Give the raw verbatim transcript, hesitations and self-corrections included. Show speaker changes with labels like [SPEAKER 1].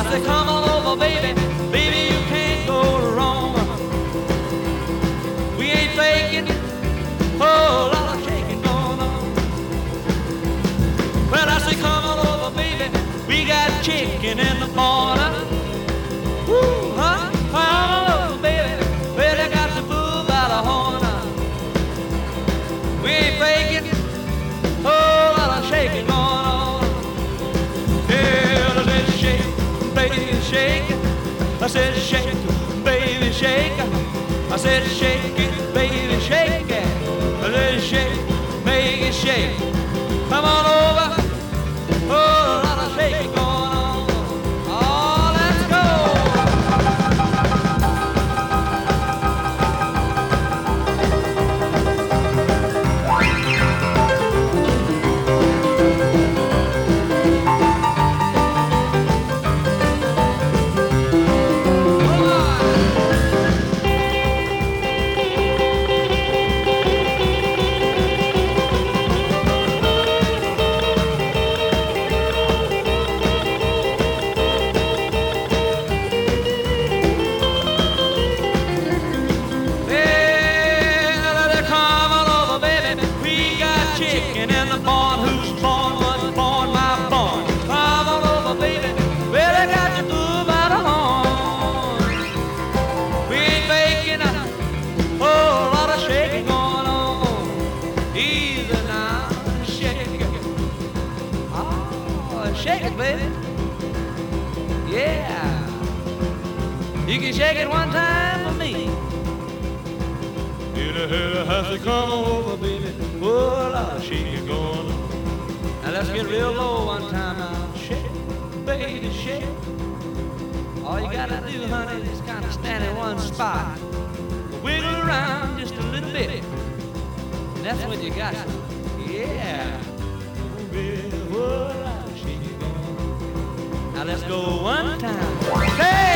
[SPEAKER 1] say, come on over, baby. Baby, you can't go wrong. We ain't faking. Oh, lot of shaking going on. Well, I say, come on over, baby. We got chicken in the corner. Woo, huh? Come on over, baby. Well, they got the bull by the horn. We ain't faking. Oh, lot of shaking going on. Yeah, let's shake, baby, shake. I said, shake, baby, shake. I said, shake it, baby, shake it. Let's shake, make it shake. Come on over. Oh, a lot of shaking going on. Oh, let's go. Chicken in the barn, who's born, was born, my born. Come on over, baby. Well, I got you through by the horn. We ain't faking, oh, a lot of shaking going on. Easy now, shake it. Oh, shake it, baby. Yeah. You can shake it one time for me. Has to come over, baby. Oh, a lot of shaking going on. Now let's get real low one time now. Shake, baby, shake. All you gotta do, honey, is kind of stand in one spot. Wiggle around just a little bit. And that's when you got it. Yeah. Oh, baby, oh, a lot of shaking going on. Now let's go one time. Hey!